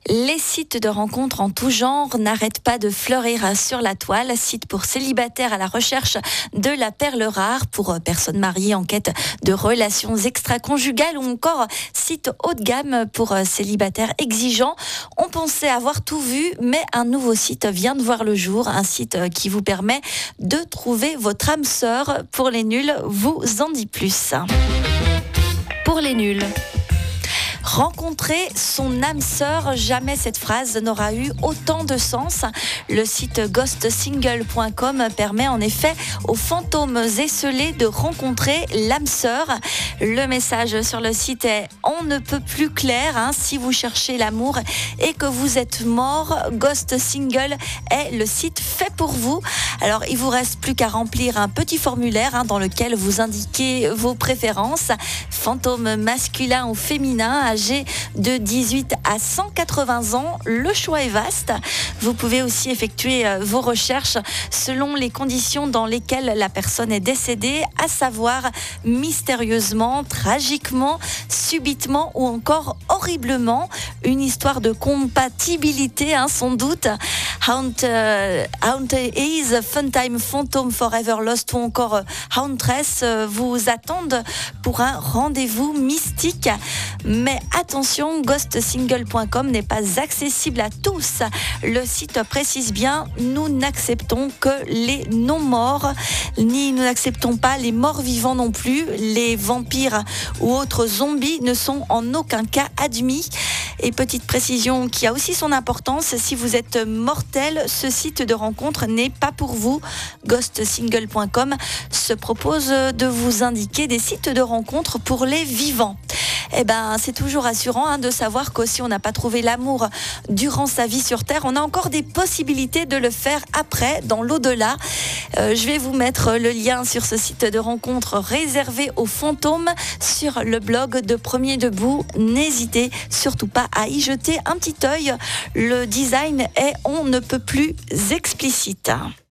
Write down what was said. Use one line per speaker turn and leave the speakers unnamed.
Les sites de rencontres en tout genre n'arrêtent pas de fleurir sur la toile. Sites pour célibataires à la recherche de la perle rare, pour personnes mariées en quête de relations extra-conjugales, ou encore sites haut de gamme pour célibataires exigeants. On pensait avoir tout vu, mais un nouveau site vient de voir le jour. Un site qui vous permet de trouver votre âme sœur. Pour les nuls, vous en dit plus.
Pour les nuls.
Rencontrer son âme sœur, jamais cette phrase n'aura eu autant de sens. Le site ghostsingle.com permet en effet aux fantômes esselés de rencontrer l'âme sœur. Le message sur le site est « On ne peut plus clair ». Si vous cherchez l'amour et que vous êtes mort, Ghost Single est le site fait pour vous. Alors, il vous reste plus qu'à remplir un petit formulaire dans lequel vous indiquez vos préférences. Fantôme masculin ou féminin, âgé de 18 à 180 ans, le choix est vaste. Vous pouvez aussi effectuer vos recherches selon les conditions dans lesquelles la personne est décédée, à savoir mystérieusement, tragiquement, subitement ou encore horriblement. Une histoire de compatibilité, sans doute. Haunted Is, Funtime, Phantom, Forever Lost ou encore Hauntress vous attendent pour un rendez-vous mystique. Mais attention, ghostsingle.com n'est pas accessible à tous. Le site précise bien, nous n'acceptons que les non-morts, ni nous n'acceptons pas les morts vivants non plus. Les vampires ou autres zombies ne sont en aucun cas admis. Et petite précision qui a aussi son importance, si vous êtes mortel, ce site de rencontre n'est pas pour vous. Ghostsingle.com se propose de vous indiquer des sites de rencontre pour les vivants. C'est toujours rassurant de savoir qu'aussi on n'a pas trouvé l'amour durant sa vie sur Terre, on a encore des possibilités de le faire après, dans l'au-delà. Je vais vous mettre le lien sur ce site de rencontre réservé aux fantômes sur le blog de Premier Debout. N'hésitez surtout pas à y jeter un petit œil. Le design est on ne peut plus explicite.